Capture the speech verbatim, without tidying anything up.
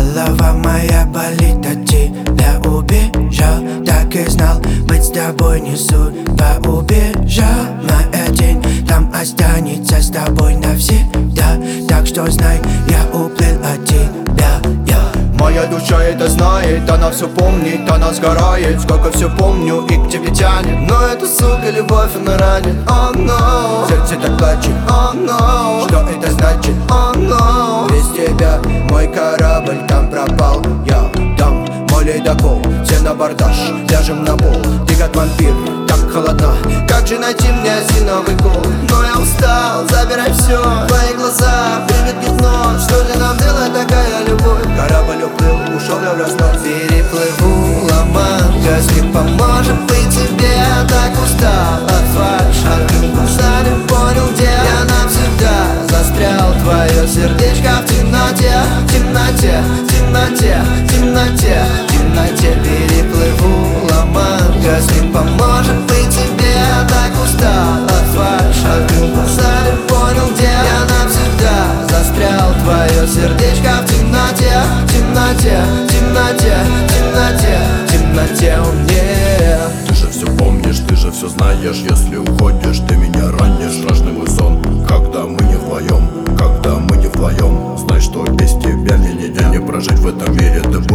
Голова моя болит от тебя, убежал. Так и знал, быть с тобой не судьба. Убежал на день, там останется с тобой навсегда. Так что знай, я уплыл от тебя, я. Моя душа это знает, она все помнит, она сгорает. Сколько все помню и к тебе тянет. Но это, сука, любовь, она ранит. Oh no, сердце так плачет. Oh no, что это значит? Oh no, без тебя мой корабль там пропал. Я дам мой ледокол, все на бордаж, ляжем на пол. Ты как вампир, так холодна. Как же найти мне осиновый кол? Но я устал, забирай все. Твои глаза, привет пятно. Что же нам делать, такая любовь? Корабль уплыл, ушел я в разнос. Переплыву Ла-Манш, если поможет быть тебе. Я так устал от фальши, не понял, где я навсегда застрял. Твое сердечко в темноте, в темноте, в темноте, в темноте, в темноте. Переплыву Ла-Манш, если поможет быть тебе. Я так устал от фальши, не понял, где я навсегда застрял. Твое сердечко в темноте, в темноте, в темноте, в темноте, в темноте у мне. Ты же все помнишь, ты же все знаешь. Если уходишь, ты меня ранишь. Страшный мой сон, когда мы не вдвоем, когда мы не вдвоем. Знай, что без тебя мне ни дня не прожить в этом мире. Ты